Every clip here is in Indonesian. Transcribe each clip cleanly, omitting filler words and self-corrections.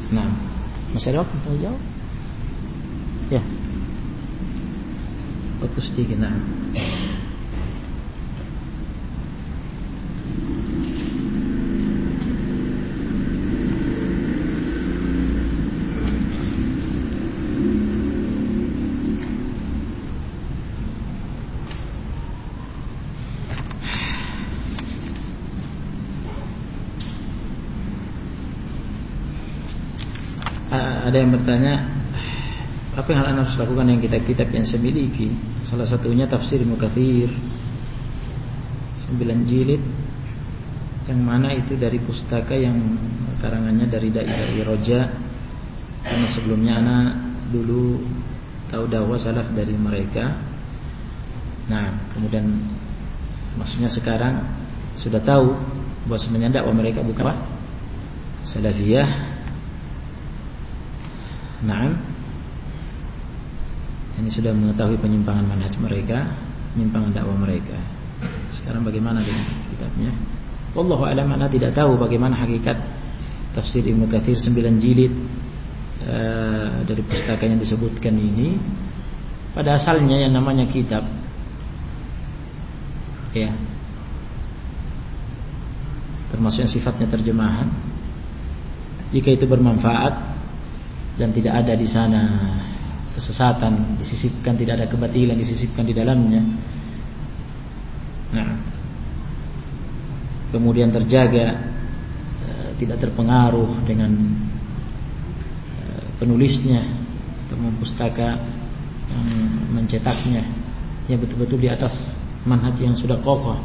Nah, masih ada waktu untuk jawab? Ya. Waktu sedikit, nah. Ada yang bertanya, apa yang Anda harus lakukan dengan kitab-kitab yang saya miliki? Salah satunya tafsir Ibnu Katsir 9 jilid, yang mana itu dari pustaka yang karangannya dari Dai Roja. Karena sebelumnya Ana dulu tahu dakwah salaf dari mereka. Nah, kemudian maksudnya sekarang sudah tahu bahwa sebenarnya dakwah mereka bukan salafiyah. Nah, ini sudah mengetahui penyimpangan manhaj mereka, penyimpangan dakwah mereka. Sekarang bagaimana dengan kitabnya? Wallahu a'lam. Ana tidak tahu bagaimana hakikat tafsir Ibnu Katsir 9 jilid dari pustaka yang disebutkan ini. Pada asalnya yang namanya kitab, ya, termasuk yang sifatnya terjemahan, jika itu bermanfaat dan tidak ada di sana kesesatan disisipkan, tidak ada kebatilan disisipkan di dalamnya, nah, kemudian terjaga, tidak terpengaruh dengan penulisnya atau pustaka yang mencetaknya, ya betul-betul di atas manhaj yang sudah kokoh,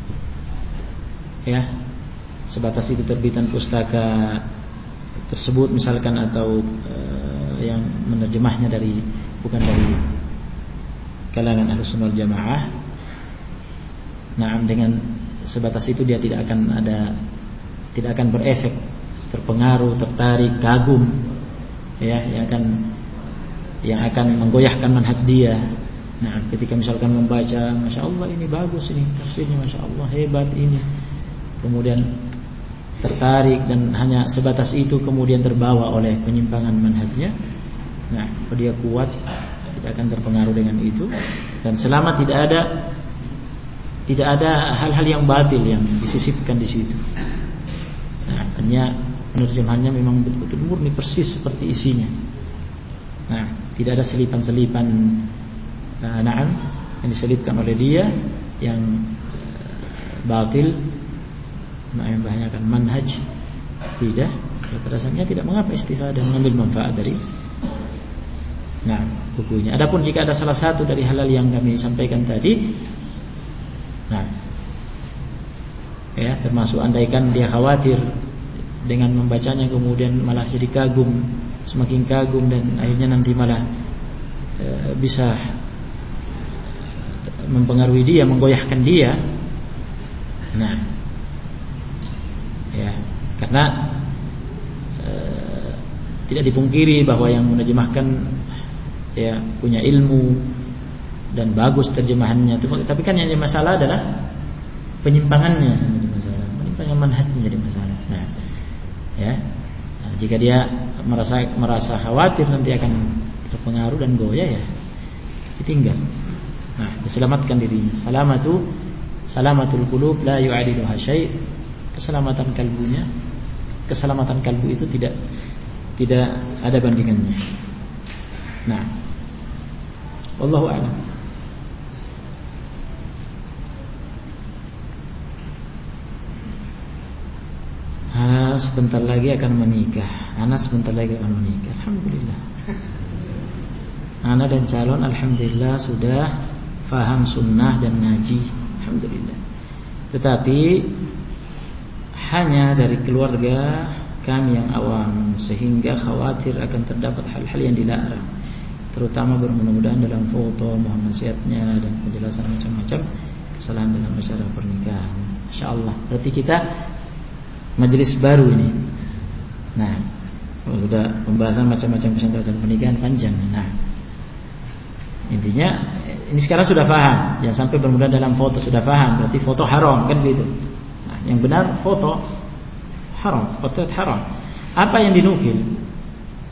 ya, sebatas itu terbitan pustaka tersebut misalkan, atau yang menerjemahnya bukan dari kalangan Ahlussunnah wal Jamaah. Nah, dengan sebatas itu dia tidak akan berefek terpengaruh, tertarik, kagum, ya, yang akan menggoyahkan manhaj dia. Nah, ketika misalkan membaca, masya Allah ini bagus, ini tafsirnya masya Allah hebat ini, kemudian tertarik dan hanya sebatas itu kemudian terbawa oleh penyimpangan manhajnya, nah, dia kuat, tidak akan terpengaruh dengan itu. Dan selama tidak ada hal-hal yang batil yang disisipkan di situ, nah, artinya penerjemahannya memang betul-betul murni persis seperti isinya. Nah, tidak ada selipan-selipan yang diselipkan oleh dia yang batil, yang membahayakan manhaj. Tidak, pada dasarnya tidak mengapa istifadah dan mengambil manfaat dari bukunya. Adapun jika ada salah satu dari hal-hal yang kami sampaikan tadi, nah, ya, termasuk andaikan dia khawatir dengan membacanya kemudian malah jadi kagum, semakin kagum, dan akhirnya nanti malah bisa mempengaruhi dia, menggoyahkan dia. Nah, ya, karena tidak dipungkiri bahwa yang menerjemahkan, ya, punya ilmu dan bagus terjemahannya, tapi kan yang jadi masalah adalah penyimpangannya, penyimpangan manhajnya jadi masalah. Nah, ya, jika dia merasa khawatir nanti akan terpengaruh dan goyah, ya, ditinggal. Nah, diselamatkan dirinya. Salamatul qulub la yu'adiluha syai'. Keselamatan kalbu itu tidak ada bandingannya. Nah, wallahu a'lam. Sebentar lagi akan menikah. Anak sebentar lagi akan menikah. Alhamdulillah. Anak dan calon alhamdulillah sudah faham sunnah dan ngaji. Alhamdulillah. Tetapi hanya dari keluarga kami yang awam, sehingga khawatir akan terdapat hal-hal yang dilarang, terutama bermudah-mudahan dalam foto, mohon nasihatnya dan penjelasan macam-macam kesalahan dalam acara pernikahan. Insyaallah. Berarti kita majelis baru ini. Nah, sudah pembahasan macam-macam pesantren pernikahan panjang. Nah, intinya ini sekarang sudah paham. Yang sampai bermudah dalam foto sudah paham. Berarti foto haram, kan gitu. Nah, yang benar foto haram, foto haram. Apa yang dinukil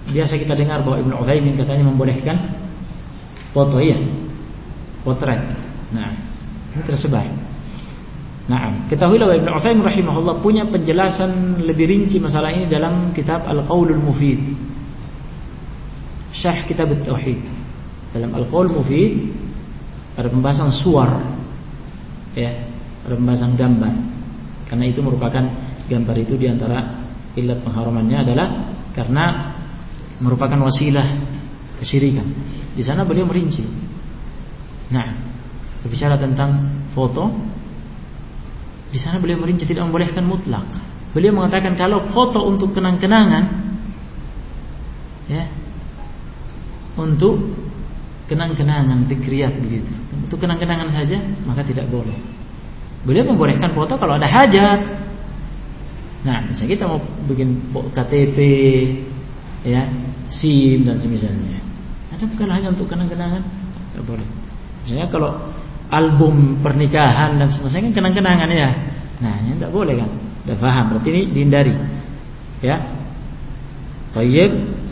biasa kita dengar bahwa Ibnu Utsaimin katanya membolehkan foto, ya, potret. Nah, ini tersebar. Nah, ketahuilah bahwa Ibnu Utsaimin rahimahullah punya penjelasan lebih rinci masalah ini dalam kitab Al-Qaulul Mufid, Syarh Kitab At-Tauhid. Dalam Al-Qaul Mufid ada pembahasan suar, ya, ada pembahasan gambar. Karena itu merupakan gambar itu diantara ilat pengharamannya adalah karena merupakan wasilah kesyirikan. Di sana beliau merinci. Nah, berbicara tentang foto, di sana beliau merinci tidak membolehkan mutlak. Beliau mengatakan kalau foto untuk kenang-kenangan, ya, untuk kenang-kenangan, dzikriyat begitu, untuk kenang-kenangan saja, maka tidak boleh. Beliau membolehkan foto kalau ada hajat. Nah, misalnya kita mau bikin KTP, ya, SIM dan semisalnya. Ada bukan hanya untuk kenang-kenangan, tidak boleh. Misalnya kalau album pernikahan dan semacamnya kan kenang-kenangan, ya. Nah, ini tidak boleh kan? Sudah paham? Berarti ini dihindari, ya. Baik.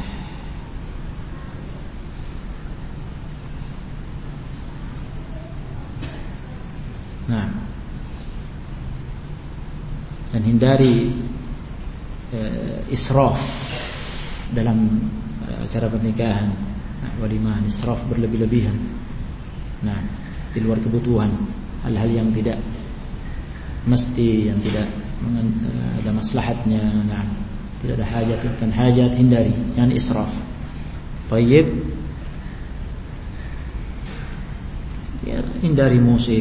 Nah, dan hindari israf dalam acara pernikahan. Nah, walimah, israf berlebih-lebihan. Nah, di luar kebutuhan, hal-hal yang tidak mesti, yang tidak ada maslahatnya. Nah, tidak ada hajat, bukan hajat, hindari, jangan israf. Baik. Ya, hindari musik.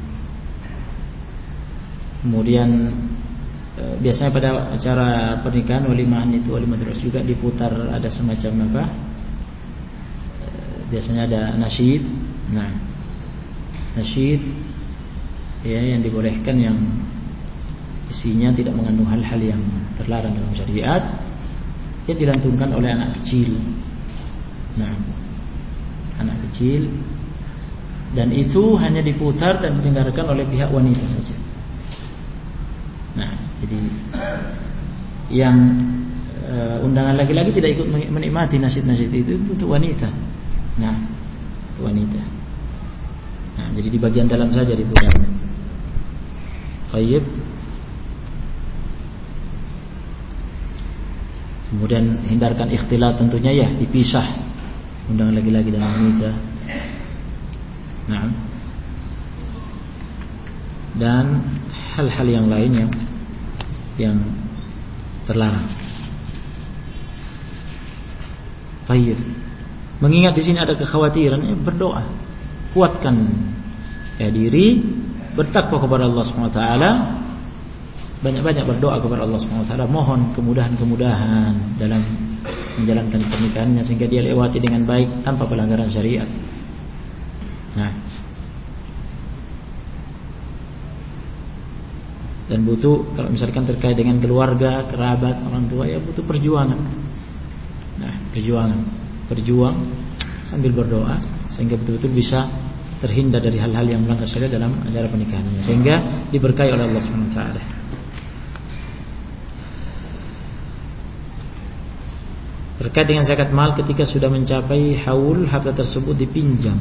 Kemudian biasanya pada acara pernikahan, walimahan itu, walimah terus juga diputar ada semacam apa? Biasanya ada nasyid. Nah, nasyid, ya, yang dibolehkan, yang isinya tidak mengandung hal-hal yang terlarang dalam syariat, yang dilantunkan oleh anak kecil. Nah, anak kecil, dan itu hanya diputar dan didengarkan oleh pihak wanita saja. Nah, jadi yang undangan laki-laki tidak ikut menikmati nasyid-nasyid itu untuk wanita. Nah, wanita. Nah, jadi di bagian dalam saja diputarnya. Baik. Kemudian hindarkan ikhtilat tentunya, ya, dipisah undangan laki-laki dan wanita. Nah, dan hal-hal yang lain yang terlarang. Baik. Mengingat di sini ada kekhawatiran, ya, berdoa, kuatkan, ya, diri, bertakwa kepada Allah SWT, banyak-banyak berdoa kepada Allah SWT, mohon kemudahan-kemudahan dalam menjalankan pernikahannya sehingga dia lewati dengan baik tanpa pelanggaran syariat. Nah, dan butuh, kalau misalkan terkait dengan keluarga, kerabat, orang tua, ya, butuh perjuangan. Nah, berjuang sambil berdoa sehingga betul-betul bisa terhindar dari hal-hal yang melanggar syariat dalam acara pernikahannya, sehingga diberkahi oleh Allah Subhanahu wa taala. Terkait dengan zakat mal, ketika sudah mencapai haul, harta tersebut dipinjam.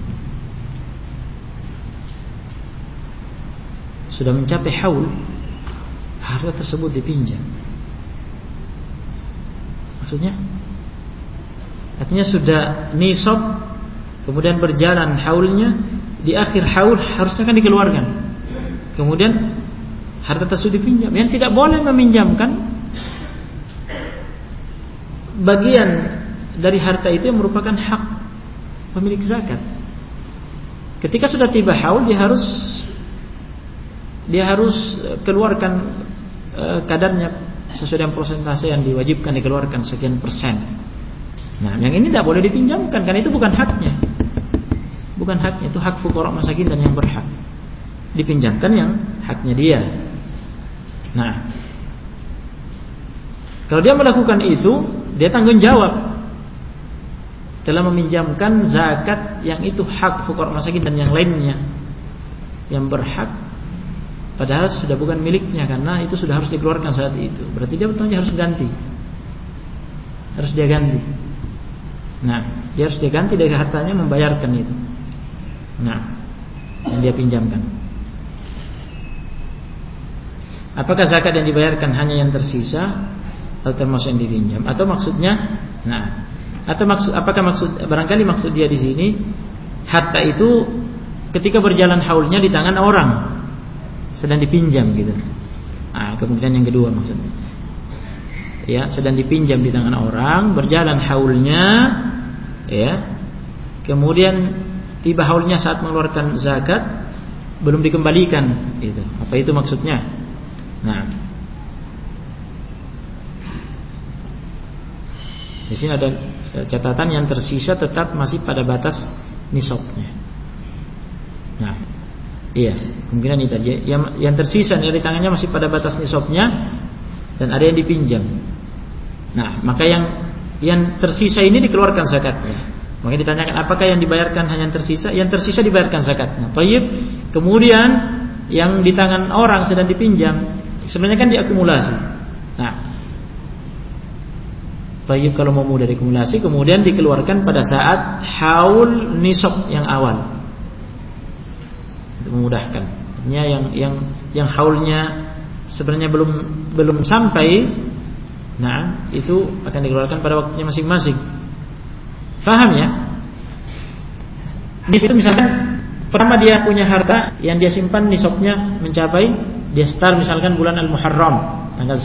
Sudah mencapai haul, harta tersebut dipinjam. Maksudnya? Artinya sudah nisab, kemudian berjalan haulnya, di akhir haul harusnya kan dikeluarkan. Kemudian harta tersebut dipinjam. Yang tidak boleh meminjamkan bagian dari harta itu yang merupakan hak pemilik zakat. Ketika sudah tiba haul, dia harus keluarkan kadarnya sesuai dengan persentase yang diwajibkan dikeluarkan, sekian persen. Nah, yang ini tidak boleh dipinjamkan karena itu bukan haknya. Bukan haknya, itu hak fuqara masakin dan yang berhak. Dipinjamkan yang haknya dia. Nah, kalau dia melakukan itu, dia tanggung jawab dalam meminjamkan zakat yang itu hak fuqara masakin dan yang lainnya yang berhak, padahal sudah bukan miliknya karena itu sudah harus dikeluarkan saat itu. Berarti dia bertanggung jawab, harus ganti. harus dia ganti. Nah, dia harus dia ganti dari hartanya membayarkan itu. Nah, yang dia pinjamkan. Apakah zakat yang dibayarkan hanya yang tersisa atau termasuk yang dipinjam? Atau maksudnya, apakah maksud barangkali maksud dia di sini harta itu ketika berjalan haulnya di tangan orang sedang dipinjam gitu. Nah, kemudian yang kedua maksudnya, ya, sedang dipinjam di tangan orang, berjalan haulnya, ya, kemudian tiba haulnya saat mengeluarkan zakat belum dikembalikan, gitu. Apa itu maksudnya? Nah, di sini ada catatan yang tersisa tetap masih pada batas nisabnya. Nah, iya, kemungkinan itu aja. Yang tersisa dari tangannya masih pada batas nisabnya dan ada yang dipinjam. Nah, maka yang tersisa ini dikeluarkan zakatnya. Maka ditanyakan apakah yang dibayarkan hanya yang tersisa? Yang tersisa dibayarkan zakatnya. Baik. Kemudian yang di tangan orang sedang dipinjam sebenarnya kan diakumulasi. Nah, baik, kalau mau mudah diakumulasi kemudian dikeluarkan pada saat haul nisab yang awal. Untuk memudahkan. Artinya yang haulnya sebenarnya belum sampai, nah, itu akan dikeluarkan pada waktunya masing-masing. Faham ya? Di situ misalkan pertama dia punya harta yang dia simpan nisabnya mencapai, dia start misalkan bulan Al-Muharram tanggal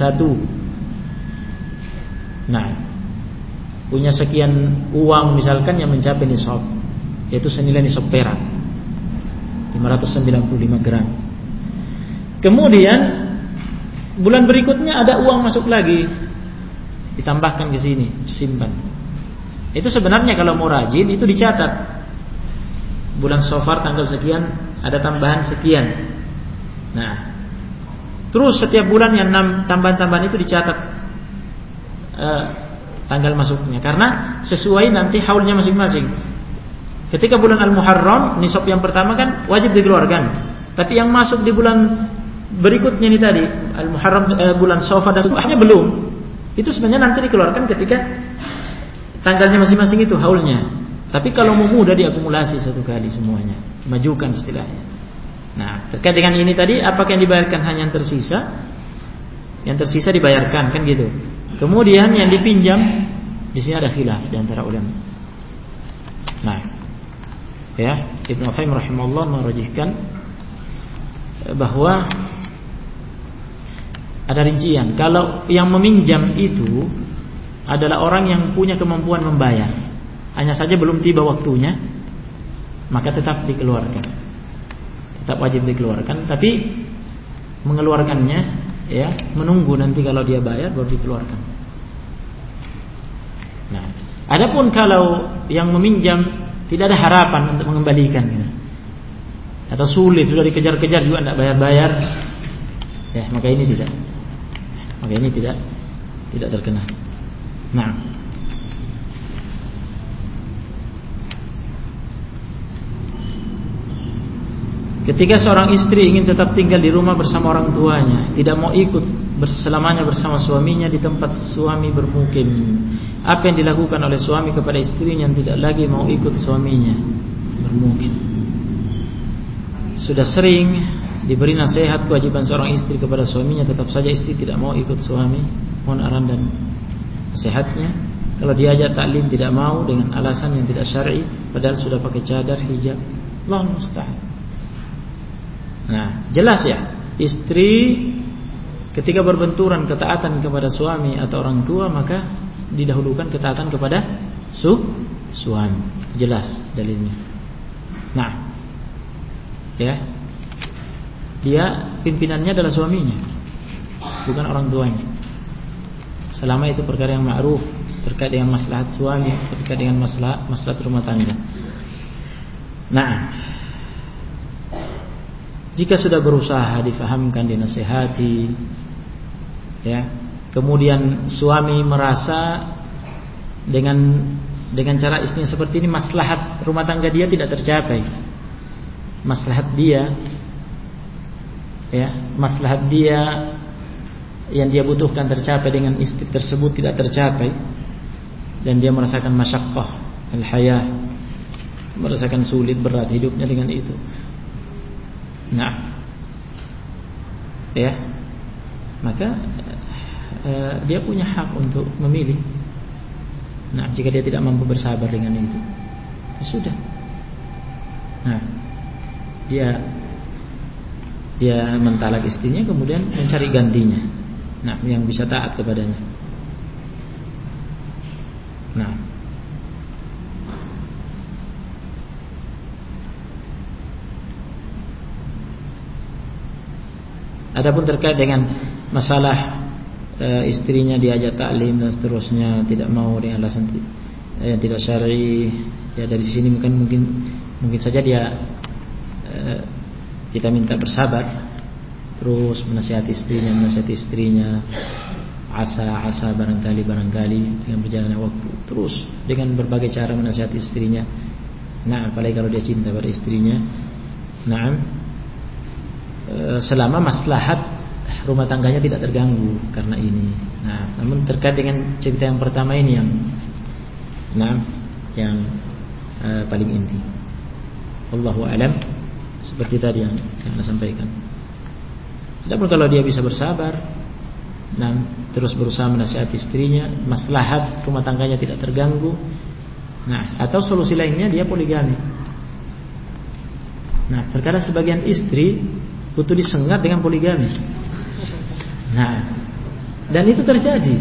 1. Nah, punya sekian uang misalkan yang mencapai nisab, yaitu senilai nisab perak 595 gram. Kemudian bulan berikutnya ada uang masuk lagi, ditambahkan ke sini, simpan. Itu sebenarnya kalau mau rajin itu dicatat. Bulan Safar tanggal sekian ada tambahan sekian. Nah, terus setiap bulan yang tambahan-tambahan itu dicatat tanggal masuknya, karena sesuai nanti haulnya masing-masing. Ketika bulan Al-Muharram nisab yang pertama kan wajib dikeluarkan, tapi yang masuk di bulan berikutnya ini tadi Al-Muharram, bulan Safar dan setelahnya belum. Itu sebenarnya nanti dikeluarkan ketika tanggalnya masing-masing itu haulnya. Tapi kalau mau mudah diakumulasi satu kali semuanya, majukan istilahnya. Nah, terkait dengan ini tadi, apakah yang dibayarkan hanya yang tersisa? Yang tersisa dibayarkan, kan gitu. Kemudian yang dipinjam, di sini ada khilaf di antara ulama. Nah, ya, Ibnu Qayyim rahimahullah merajihkan bahwa ada rincian. Kalau yang meminjam itu adalah orang yang punya kemampuan membayar, hanya saja belum tiba waktunya, maka tetap dikeluarkan, tetap wajib dikeluarkan. Tapi mengeluarkannya, ya, menunggu nanti kalau dia bayar baru dikeluarkan. Nah, adapun kalau yang meminjam tidak ada harapan untuk mengembalikan, gitu, atau sulit, sudah dikejar-kejar juga tidak bayar-bayar, ya, maka ini tidak terkena. Nah, ketika seorang istri ingin tetap tinggal di rumah bersama orang tuanya, tidak mau ikut berselamanya bersama suaminya di tempat suami bermukim, apa yang dilakukan oleh suami kepada istrinya yang tidak lagi mau ikut suaminya bermukim? Sudah sering diberi nasihat kewajiban seorang istri kepada suaminya, tetap saja istri tidak mau ikut suami. Mohon arahan dan nasihatnya. Kalau diajak taklim tidak mau dengan alasan yang tidak syar'i, padahal sudah pakai cadar, hijab. Allahu musta'an. Nah, jelas ya, istri ketika berbenturan ketaatan kepada suami atau orang tua, maka didahulukan ketaatan kepada suami. Jelas dalilnya. Nah, ya, dia pimpinannya adalah suaminya, bukan orang tuanya. Selama itu perkara yang ma'ruf, terkait dengan maslahat suami, terkait dengan maslahat rumah tangga. Nah, jika sudah berusaha difahamkan, dinasihati, ya, kemudian suami merasa dengan cara istrinya seperti ini maslahat rumah tangga dia tidak tercapai, maslahat dia, ya, maslahat dia yang dia butuhkan tercapai dengan istri tersebut tidak tercapai, dan dia merasakan masyaqqah al-hayah, merasakan sulit berat hidupnya dengan itu. Nah, ya, maka dia punya hak untuk memilih. Nah, jika dia tidak mampu bersabar dengan itu, ya sudah. Nah, dia mentalak istrinya, kemudian mencari gantinya. Nah, yang bisa taat kepadanya. Nah, adapun terkait dengan masalah istrinya diajak taklim dan seterusnya tidak mau dengan alasan tidak syar'i, ya dari sini mungkin saja dia kita minta bersabar, terus menasihati istrinya, asa barangkali dengan berjalannya waktu, terus dengan berbagai cara menasihati istrinya. Nah, apalagi kalau dia cinta pada istrinya. Nah, selama maslahat rumah tangganya tidak terganggu karena ini. Nah, namun terkait dengan cerita yang pertama ini yang paling inti. Wallahu a'lam, seperti tadi yang saya sampaikan. Adapun kalau dia bisa bersabar dan terus berusaha menasihati istrinya, maslahat rumah tangganya tidak terganggu. Nah, atau solusi lainnya dia poligami. Nah, terkadang sebagian istri butuh disengat dengan poligami. Nah, dan itu terjadi.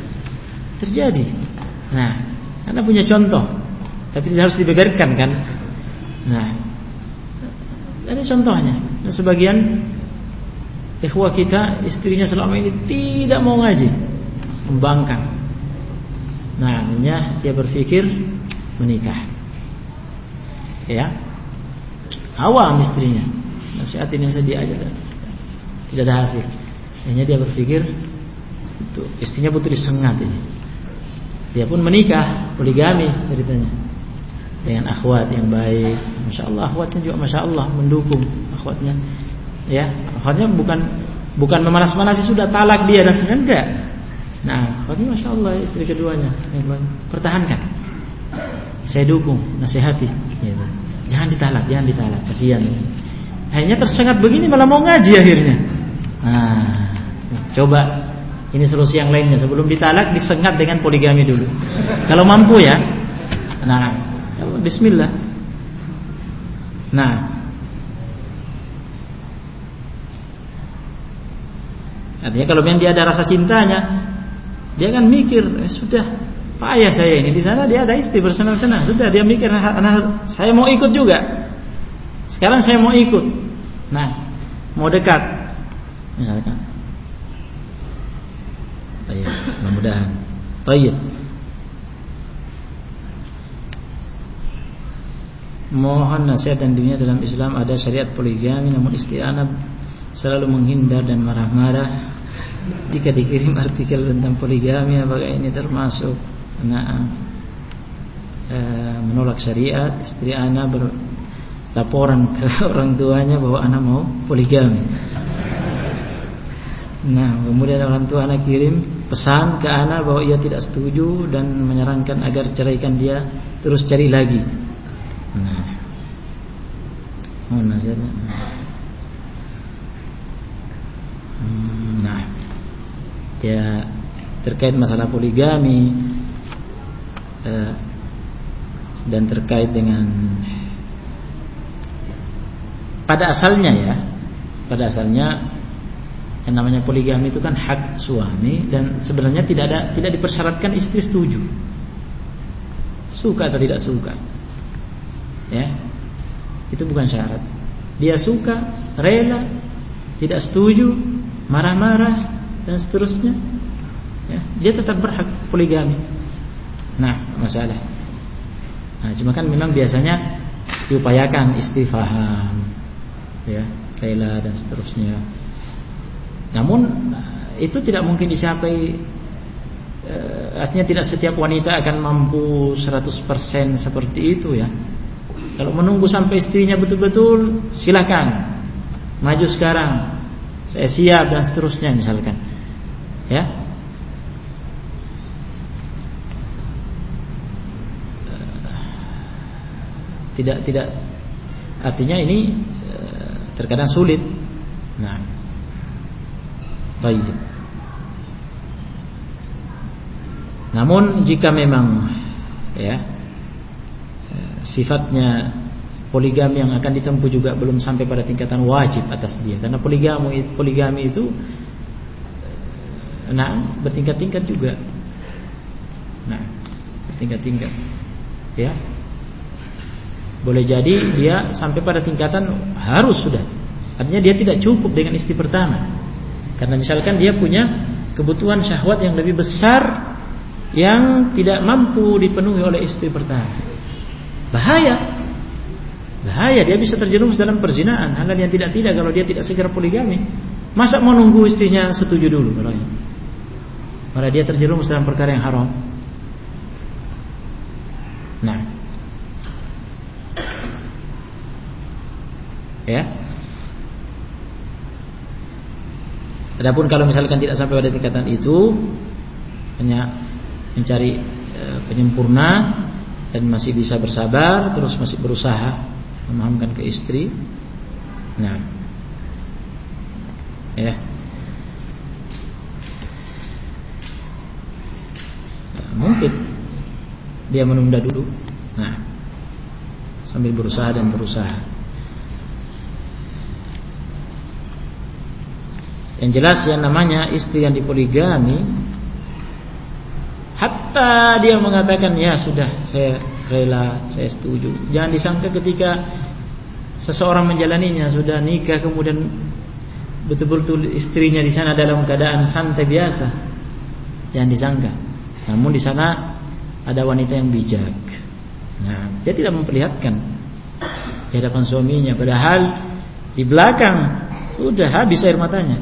Nah, Anda punya contoh, tapi harus dibeberkan kan. Nah, ada contohnya. Nah, sebagian ikhwah kita istrinya selama ini tidak mau ngaji, membangkang. Nah, akhirnya dia berpikir menikah. Ya, awam istrinya, nasihatin yang sedia aja, tidak ada hasil. Akhirnya dia berpikir itu istrinya butuh disengat ini. Dia pun menikah, poligami ceritanya, dengan akhwat yang baik. Masya Allah, akhwatnya juga Masya Allah mendukung akhwatnya. Ya, akhwatnya bukan memanas-manasi sudah talak dia dan sebagainya, enggak. Nah, akhwatnya Masya Allah istri keduanya pertahankan. Saya dukung, nasihati gitu. Jangan ditalak, kasihan. Akhirnya tersengat begini malah mau ngaji akhirnya. Nah, coba ini solusi yang lainnya, sebelum ditalak disengat dengan poligami dulu. Kalau mampu ya. Nah, bismillah. Nah, artinya kalau memang dia ada rasa cintanya, dia akan mikir, sudah payah saya ini di sana, dia ada istri bersenang-senang. Sudah dia mikir, saya mau ikut juga. Sekarang saya mau ikut. Nah, mau dekat, misalkan. Baik, mudah-mudahan. Baik. Mohon nasihat dan dunia dalam Islam, ada syariat poligami, namun istri anak selalu menghindar dan marah-marah jika dikirim artikel tentang poligami. Apakah ini termasuk menolak syariat? Istri anak berlaporan ke orang tuanya bahwa anak mau poligami. Nah, kemudian orang tua anak kirim pesan ke anak bahwa ia tidak setuju dan menyarankan agar ceraikan dia, terus cari lagi. Nah, mohon nasihatnya. Nah, ya terkait masalah poligami dan terkait dengan pada asalnya yang namanya poligami itu kan hak suami, dan sebenarnya tidak dipersyaratkan istri setuju, suka atau tidak suka. Ya, itu bukan syarat. Dia suka, rela, tidak setuju, marah-marah dan seterusnya, ya, dia tetap berhak poligami. Nah, masalah. Nah, cuma kan memang biasanya diupayakan istri faham, ya, rela dan seterusnya. Namun itu tidak mungkin dicapai. Artinya tidak setiap wanita akan mampu 100% seperti itu ya. Kalau menunggu sampai istrinya betul-betul, silakan maju sekarang, saya siap dan seterusnya misalkan, ya. Tidak artinya ini terkadang sulit. Nah, baik. Namun jika memang ya sifatnya poligami yang akan ditempuh juga belum sampai pada tingkatan wajib atas dia, karena poligami itu bertingkat-tingkat juga. Nah, bertingkat-tingkat. Ya. Boleh jadi dia sampai pada tingkatan harus sudah. Artinya dia tidak cukup dengan istri pertama. Karena misalkan dia punya kebutuhan syahwat yang lebih besar yang tidak mampu dipenuhi oleh istri pertama. Bahaya dia bisa terjerumus dalam perzinahan, hal yang tidak kalau dia tidak segera poligami. Masa mau nunggu istrinya setuju dulu kalau malah dia terjerumus dalam perkara yang haram. Nah, ya. Adapun kalau misalkan tidak sampai pada tingkatan itu, hanya mencari penyempurna dan masih bisa bersabar, terus masih berusaha memahamkan ke istri. Nah, ya. Mungkin dia menunda dulu. Nah, sambil berusaha. Yang jelas yang namanya istri yang dipoligami, hatta dia mengatakan ya sudah saya rela, saya setuju. Jangan disangka ketika seseorang menjalaninya sudah nikah kemudian betul-betul istrinya di sana dalam keadaan santai biasa. Jangan disangka. Namun di sana ada wanita yang bijak. Nah, dia tidak memperlihatkan di hadapan suaminya, padahal di belakang sudah habis air matanya.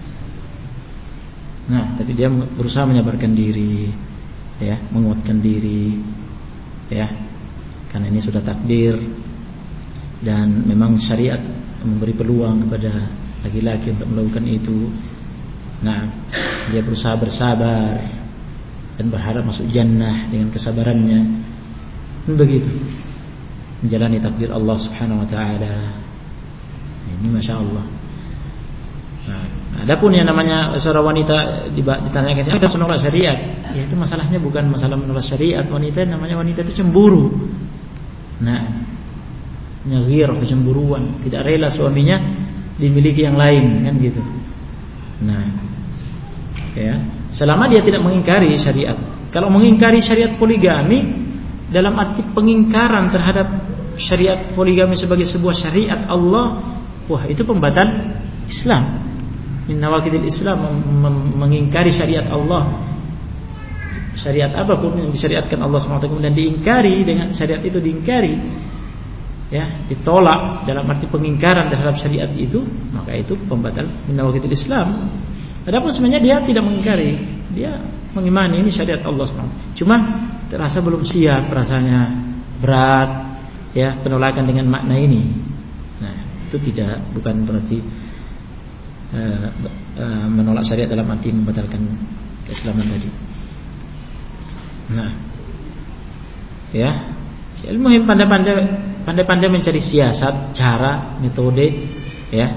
Nah, tapi dia berusaha menyabarkan diri, ya, menguatkan diri, ya, karena ini sudah takdir dan memang syariat memberi peluang kepada laki-laki untuk melakukan itu. Nah, dia berusaha bersabar dan berharap masuk jannah dengan kesabarannya. Dan begitu menjalani takdir Allah Subhanahu wa taala. Ini Masya Allah. Nah, adapun yang namanya seorang wanita ditanyakan siapa menolak syariat, ya itu masalahnya bukan masalah menolak syariat. Wanita namanya wanita itu cemburu. Nah, nyagir, kecemburuan, tidak rela suaminya dimiliki yang lain, kan gitu. Nah, ya, selama dia tidak mengingkari syariat. Kalau mengingkari syariat poligami dalam arti pengingkaran terhadap syariat poligami sebagai sebuah syariat Allah, wah itu pembatal Islam. Min nawaqidil Islam, mengingkari syariat Allah. Syariat apapun yang disyariatkan Allah SWT kemudian diingkari, dengan syariat itu diingkari, ya, ditolak dalam arti pengingkaran terhadap syariat itu, maka itu pembatal min nawaqidil Islam. Adapun sebenarnya dia tidak mengingkari, dia mengimani ini syariat Allah SWT. Cuma terasa belum siap, rasanya berat, ya, penolakan dengan makna ini. Nah, itu bukan berarti menolak syariat dalam arti membatalkan keislaman tadi. Nah, ya, ilmu pandai-pandai mencari siasat, cara, metode, ya.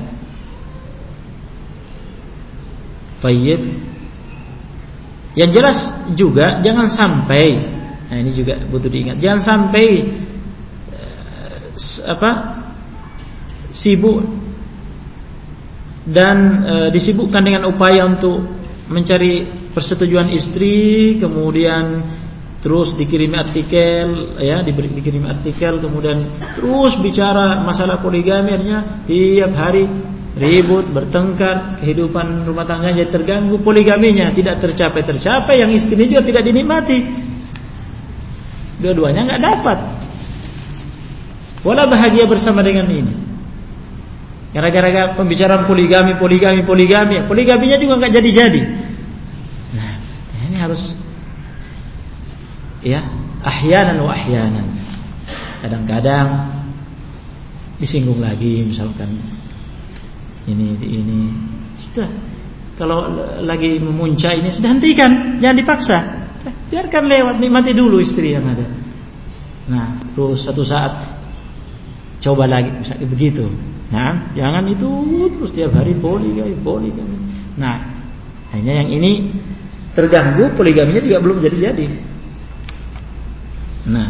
Baik. Yang jelas juga jangan sampai, nah ini juga butuh diingat, jangan sampai sibuk dan disibukkan dengan upaya untuk mencari persetujuan istri, kemudian terus dikirimi artikel, ya, dikirimi artikel, kemudian terus bicara masalah poligami, akhirnya tiap hari ribut, bertengkar, kehidupan rumah tangganya terganggu, poligaminya tidak tercapai, yang istrinya juga tidak dinikmati, dua-duanya nggak dapat, wala bahagia bersama dengan ini. Gara-gara pembicaraan poligaminya juga nggak jadi. Nah, ini harus, ya, ahyanan wa ahyanan. Kadang-kadang disinggung lagi, misalkan ini sudah, kalau lagi memuncak ini sudah hentikan, jangan dipaksa, biarkan lewat, nikmati dulu istri yang ada. Nah, terus satu saat coba lagi misalnya begitu. Nah, jangan itu terus tiap hari poligami. Nah, hanya yang ini terganggu, poligaminya juga belum jadi. Nah,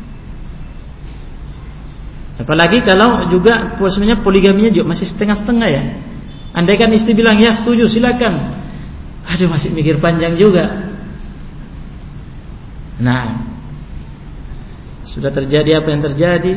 apalagi kalau juga sebenarnya poligaminya juga masih setengah-setengah ya. Andaikan istri bilang ya setuju silakan, aduh masih mikir panjang juga. Nah, sudah terjadi apa yang terjadi,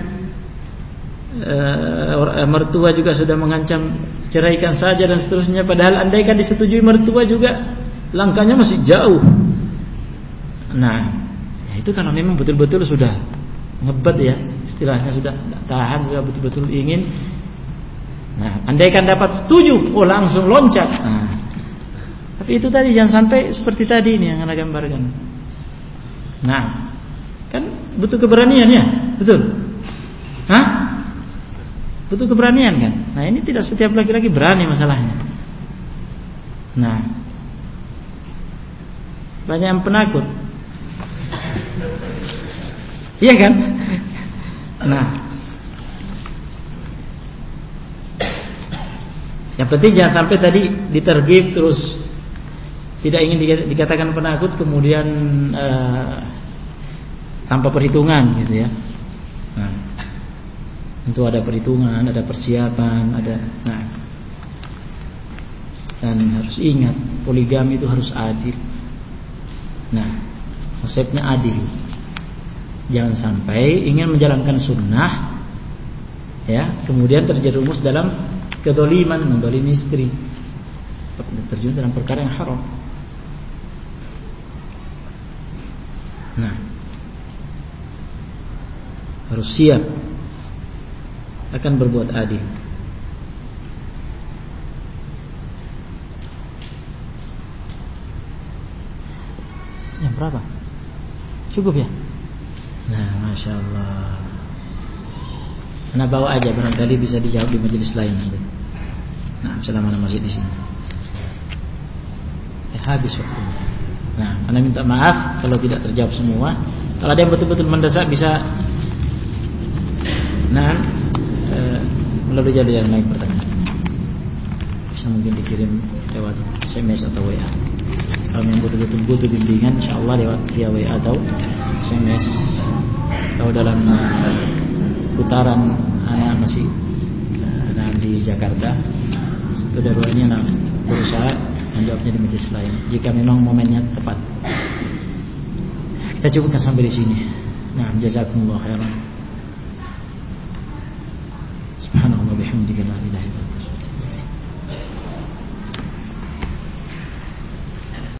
mertua juga sudah mengancam ceraikan saja dan seterusnya. Padahal andaikan disetujui mertua juga langkahnya masih jauh. Nah, ya itu kalau memang betul-betul sudah ngebet ya, istilahnya sudah tahan, sudah betul-betul ingin. Nah, andaikan dapat setuju, langsung loncat. Nah, tapi itu tadi jangan sampai seperti tadi ini yang Anda gambarkan. Nah, kan butuh keberanian ya, betul? Hah? Butuh keberanian kan? Nah, ini tidak setiap laki-laki berani masalahnya. Nah, banyak yang penakut. Iya kan? Nah, yang penting jangan sampai tadi ditergib terus tidak ingin dikatakan penakut kemudian tanpa perhitungan gitu ya. Nah, tentu ada perhitungan, ada persiapan, ada. Nah, dan harus ingat poligami itu harus adil. Nah, konsepnya adil. Jangan sampai ingin menjalankan sunnah, ya, kemudian terjerumus dalam kedoliman, mendolimi istri, terjun dalam perkara yang haram. Nah, harus siap akan berbuat adil. Yang berapa? Cukup ya? Nah, Masya Allah. Nah, bawa aja barangkali bisa dijawab di majelis lain nanti. Nah, selama masih di sini. Habis waktunya. Nah, Anda minta maaf kalau tidak terjawab semua. Kalau ada yang betul-betul mendesak bisa melalui jalur yang lain pertanyaan. Bisa mungkin dikirim lewat SMS atau WA. Kalau yang betul-betul butuh bimbingan, insyaallah lewat via WA atau SMS. Kalau dalam putaran anak masih di Jakarta, saudaranya berusaha menjawabnya di majelis lain jika memang momennya tepat. Kita cukupkan sampai di sini. Nah, jazakumullah khairan.